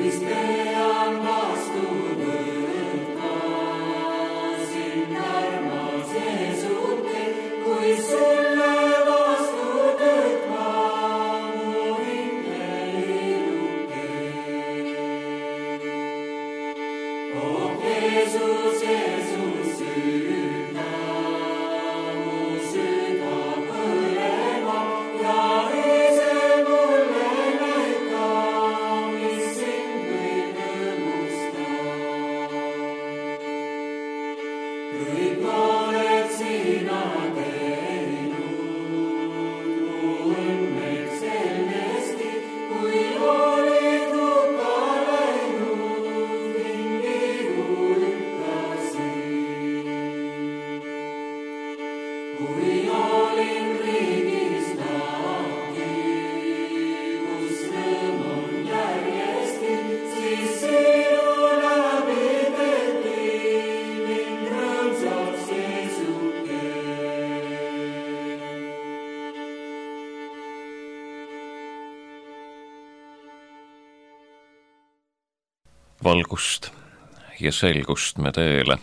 Valgust ja selgust me teele.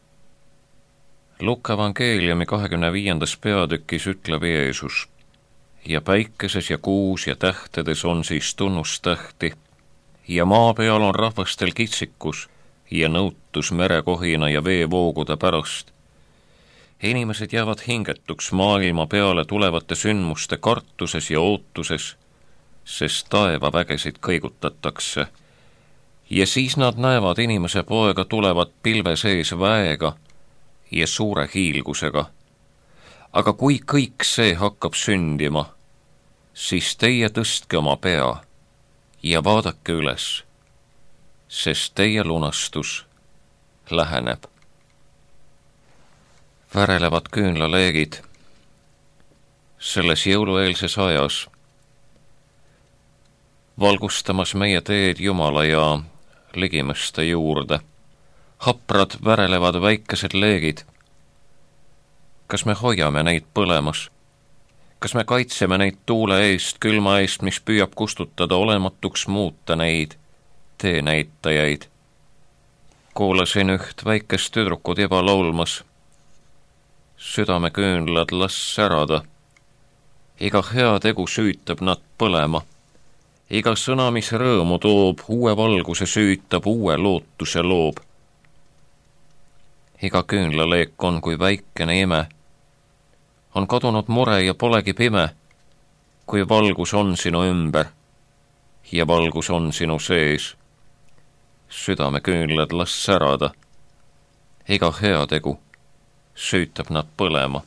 Luka evangeeliumi 25. peatükis ütleb Jeesus: ja päikeses ja kuus ja tähtedes on siis tunnustähti, ja maa peal on rahvastel kitsikus ja nõutus merekohina ja veevoogude pärast. Inimesed jäävad hingetuks maailma peale tulevate sündmuste kartuses ja ootuses, sest taevavägesid kõigutatakse. Ja siis nad näevad inimese poega tulevat pilve sees väega ja suure hiilgusega. Aga kui kõik see hakkab sündima, siis teie tõstke oma pea ja vaadake üles, sest teie lunastus läheneb. Värelevad küünlaleegid selles jõulueelses ajas, valgustamas meie teed Jumala ja ligimeste juurde. Haprad värelevad väikesed leegid. Kas me hoiame neid põlemas? Kas me kaitseme neid tuule eest, külma eest, mis püüab kustutada olematuks muuta neid teenäitajaid? Kuulasin üht väikest tüdrukut juba laulmas. Südameküünlad las särada. Iga hea tegu süütab nad põlema. Iga sõna, mis rõõmu toob, uue valguse süütab, uue lootuse loob. Iga küünlaleek on kui väikene ime. On kadunud mure ja polegi pime, kui valgus on sinu ümber ja valgus on sinu sees. Südameküünlad las särada. Iga hea tegu süütab nad põlema.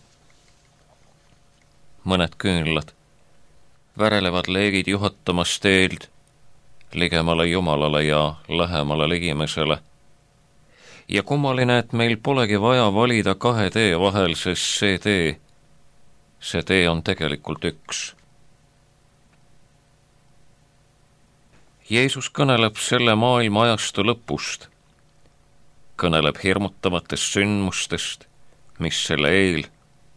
Mõned küünlad värelevad leegid juhatamas teeld ligemale Jumalale ja lähemale ligimesele. Ja kummaline, et meil polegi vaja valida kahe tee vahel, sest see tee on tegelikult üks. Jeesus kõneleb selle maailma ajastu lõpust, kõneleb hirmutavatest sündmustest, mis selle eel.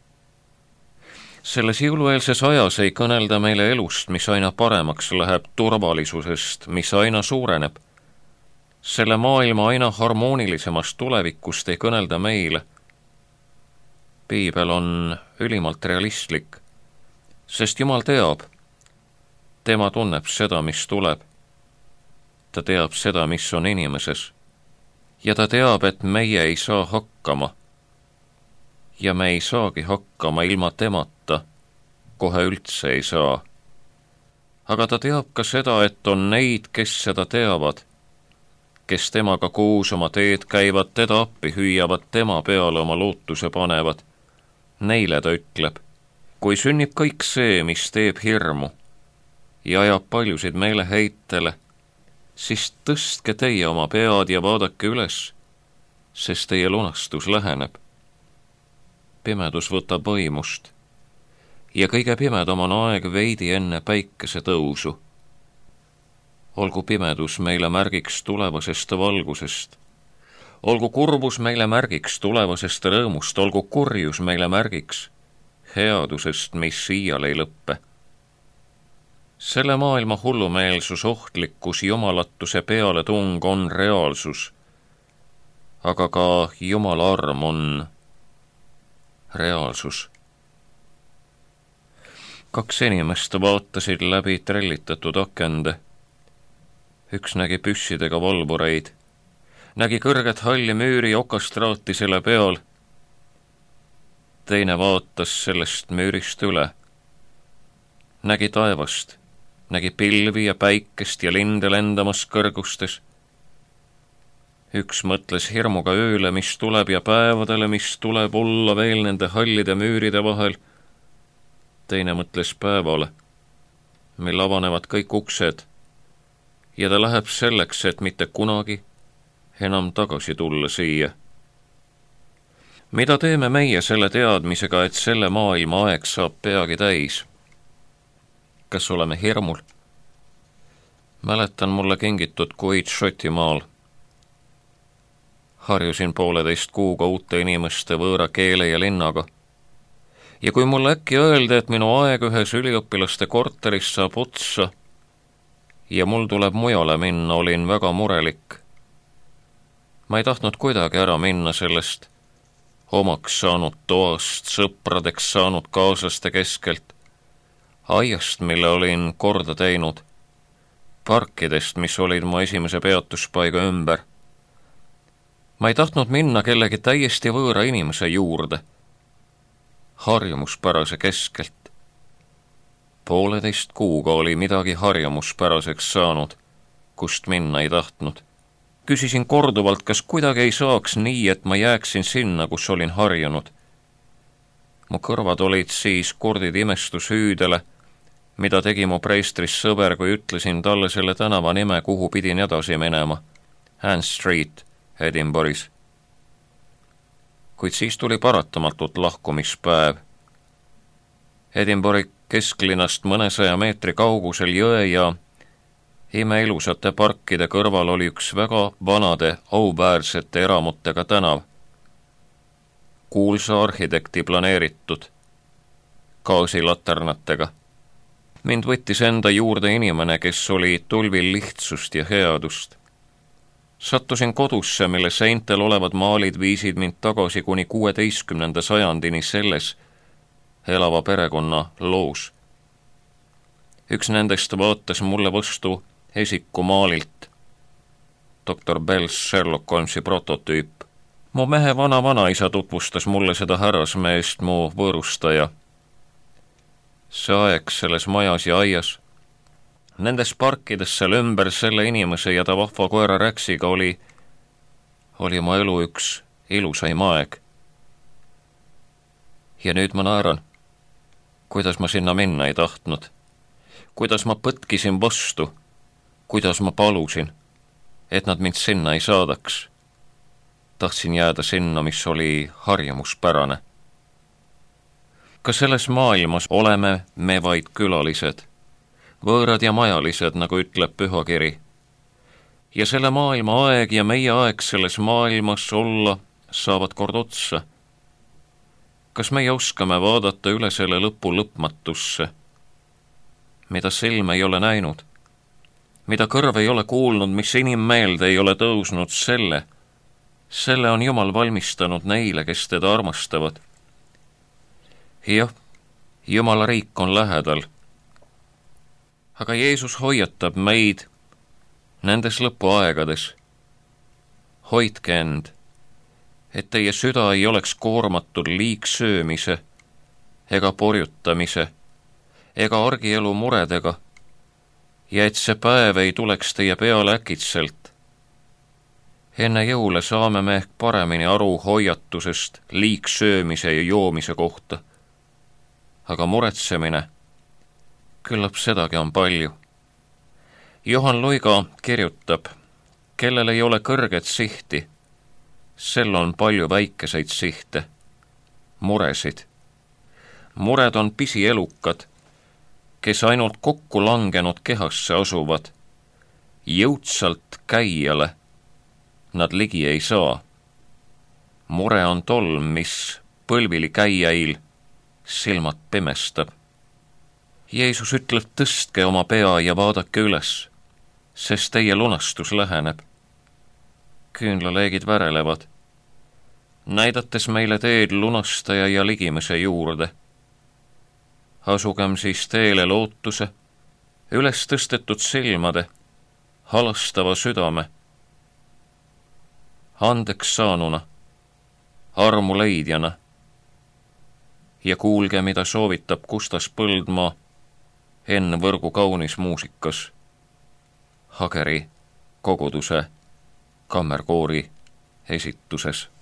Selles jõulueelses ajas ei kõnelda meile elust, mis aina paremaks läheb, turvalisusest, mis aina suureneb. Selle maailma aina harmoonilisemast tulevikust ei kõnelda meile. Piibel on ülimalt realistlik, sest Jumal teab, tema tunneb seda, mis tuleb. Ta teab seda, mis on inimeses. Ja ta teab, et meie ei saa hakkama. Ja me ei saagi hakkama ilma temata, kohe üldse ei saa. Aga ta teab ka seda, et on neid, kes seda teavad, kes temaga koos oma teed käivad, teda appi hüüavad, tema peale oma lootuse panevad. Neile ta ütleb, kui sünnib kõik see, mis teeb hirmu ja ajab paljusid meeleheitele, siis tõstke teie oma pead ja vaadake üles, sest teie lunastus läheneb. Pimedus võtab võimust ja kõige pimedam on aeg veidi enne päikese tõusu. Olgu pimedus meile märgiks tulevasest valgusest. Olgu kurbus meile märgiks tulevasest rõõmust, olgu kurjus meile märgiks headusest, mis iial ei lõppe. Selle maailma hullumeelsus, ohtlikkus, jumalatuse pealetung on reaalsus, aga ka Jumala arm on reaalsus. 2 inimest vaatasid läbi trellitatud akende. Üks nägi püssidega valvureid, nägi kõrget halli müüri okastraati selle peal. Teine vaatas sellest müürist üle, nägi taevast, nägi pilvi ja päikest ja linde lendamas kõrgustes. Üks mõtles hirmuga ööle, mis tuleb, ja päevadele, mis tuleb olla veel nende hallide müüride vahel. Teine mõtles päevale, mil avanevad kõik uksed, ja ta läheb selleks, et mitte kunagi enam tagasi tulla siia. Mida teeme meie selle teadmisega, et selle maailma aeg saab peagi täis? Kas oleme hirmul? Mäletan mulle kingitud kuid Šotimaal. Harjusin 1,5 kuuga uute inimeste, võõra keele ja linnaga. Ja kui mulle äkki öeldi, et minu aeg ühes üliõpilaste korteris saab otsa ja mul tuleb mujale minna, olin väga murelik. Ma ei tahtnud kuidagi ära minna sellest omaks saanud toast, sõpradeks saanud kaaslaste keskelt, aiast, mille olin korda teinud, parkidest, mis olid mu esimese peatuspaiga ümber. Ma ei tahtnud minna kellegi täiesti võõra inimese juurde, harjumuspärase keskelt. 1,5 kuuga oli midagi harjumuspäraseks saanud, kust minna ei tahtnud. Küsisin korduvalt, kas kuidagi ei saaks nii, et ma jääksin sinna, kus olin harjunud. Mu kõrvad olid siis kordid imestushüüdele, mida tegi mu preestris sõber, kui ütlesin talle selle tänava nime, kuhu pidin edasi minema. Ann Street, Edinburgh'is. Kuid siis tuli paratamatult lahkumispäev. Edinburghi kesklinnast mõnesaja meetri kaugusel jõe ja imeilusate parkide kõrval oli üks väga vanade, auväärsete eramutega tänav. Kuulsa arhitekti planeeritud, gaasilaternatega. Mind võttis enda juurde inimene, kes oli tulvil lihtsust ja headust. Sattusin kodusse, mille seintel olevad maalid viisid mind tagasi kuni 16. sajandini selles elava perekonna loos. Üks nendest vaatas mulle vastu esikumaalilt, doktor Bells Sherlock Holmesi prototüüp. Mu mehe vanaisa tutvustas mulle seda härrasmeest, mu võõrustaja. See aeg selles majas ja aias, nendes parkides seal ümber selle inimese ja ta vahva koera Räksiga oli mu elu üks ilusaim aeg. Ja nüüd ma naeran, kuidas ma sinna minna ei tahtnud, kuidas ma põtkisin vastu, kuidas ma palusin, et nad mind sinna ei saadaks. Tahtsin jääda sinna, mis oli harjumuspärane. Ka selles maailmas oleme me vaid külalised, võõrad ja majalised, nagu ütleb pühakiri. Ja selle maailma aeg ja meie aeg selles maailmas olla saavad kord otsa. Kas meie oskame vaadata üle selle lõpu lõpmatusse, mida silm ei ole näinud, mida kõrv ei ole kuulnud, mis inimmeelde ei ole tõusnud, selle on Jumal valmistanud neile, kes teda armastavad. Jah, Jumala riik on lähedal. Aga Jeesus hoiatab meid nendes lõpuaegades. Hoidke end, et teie süda ei oleks koormatud liigsöömise ega porjutamise ega argielu muredega ja et see päev ei tuleks teie peale äkitselt. Enne jõule saame me ehk paremini aru hoiatusest liigsöömise ja joomise kohta. Aga muretsemine, küllap sedagi on palju. Johan Luiga kirjutab, kellel ei ole kõrget sihti, sel on palju väikeseid sihte, muresid. Mured on pisielukad, kes ainult kokku langenud kehasse asuvad, jõudsalt käijale nad ligi ei saa. Mure on tolm, mis põlvili käijail silmad pimestab. Jeesus ütleb, tõstke oma pea ja vaadake üles, sest teie lunastus läheneb. Küünlaleegid värelevad, näidates meile teed lunastaja ja ligimese juurde. Asugem siis teele lootuse, üles tõstetud silmade, halastava südame, andeks saanuna, armu leidjana, ja kuulge, mida soovitab Kustas Põldmaa Enn Võrgu kaunis muusikas Hageri koguduse kammerkoori esituses.